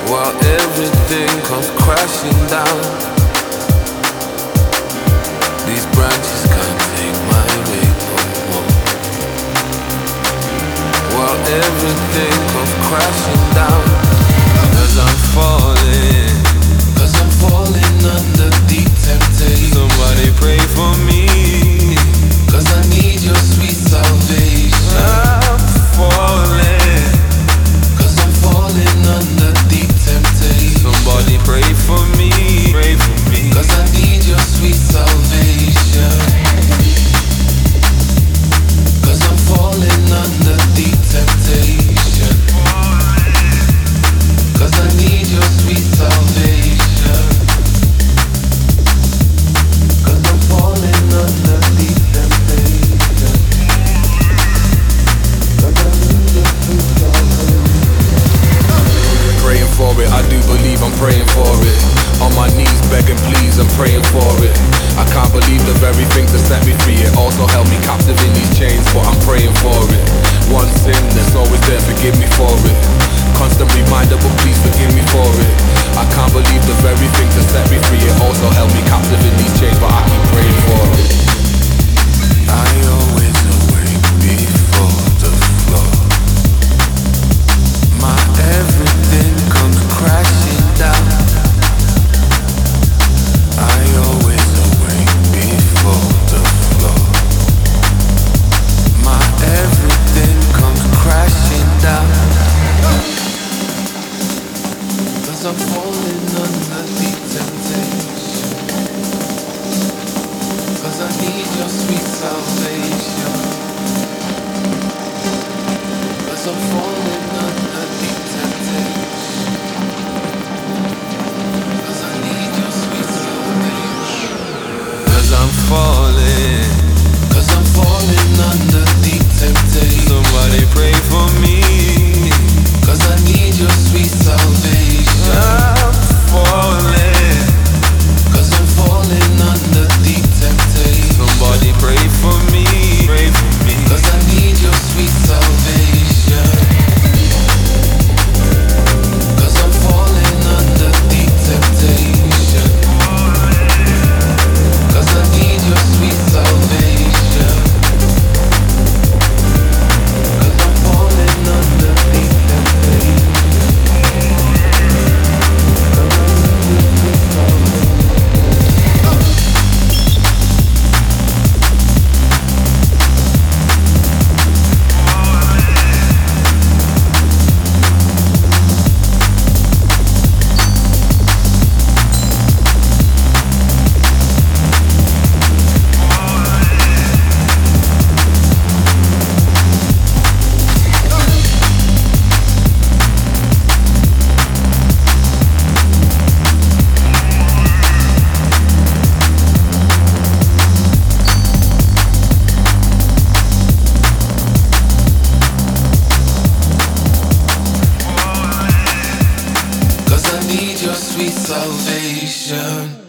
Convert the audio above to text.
while everything comes crashing down. These branches can't take my weight no more. While everything comes crashing down. 'Cause I'm falling, 'cause I'm falling under deep temptation. Somebody pray for me, 'cause I need your sweet salvation. I'm falling, 'cause I'm falling under deep temptation. Somebody pray for me, 'cause I need your sweet salvation. 'Cause I'm falling under deep temptation. 'Cause I need your sweet salvation. 'Cause I'm falling under deep temptation. 'Cause I need your sweet salvation. Praying for it, I do believe I'm praying for it. On my knees begging please, I'm praying for it. I can't believe the very thing to set me free. It also held me captive in these chains, but I'm praying for it. One sin that's always there, forgive me for it. Constant reminder, but please forgive me for it. I can't believe the very thing to set me free. It also held me captive in these chains, but I keep praying for it. I always awake before the floor. My everything comes crashing down. I always awake before the floor. My everything comes crashing down. 'Cause I'm falling under deep temptation. 'Cause I need your sweet salvation. 'Cause I'm falling under deep temptation. 'Cause I need your sweet salvation. 'Cause I'm falling, 'cause I'm falling under deep temptation. Somebody pray for me, 'cause I need your sweet salvation. I'm falling, 'cause I'm falling under deep temptation. Somebody pray for me, 'cause I need your sweet salvation. 'Cause I'm falling under deep temptation. 'Cause I need your sweet salvation. 'Cause I'm falling under deep temptation. Need your sweet salvation.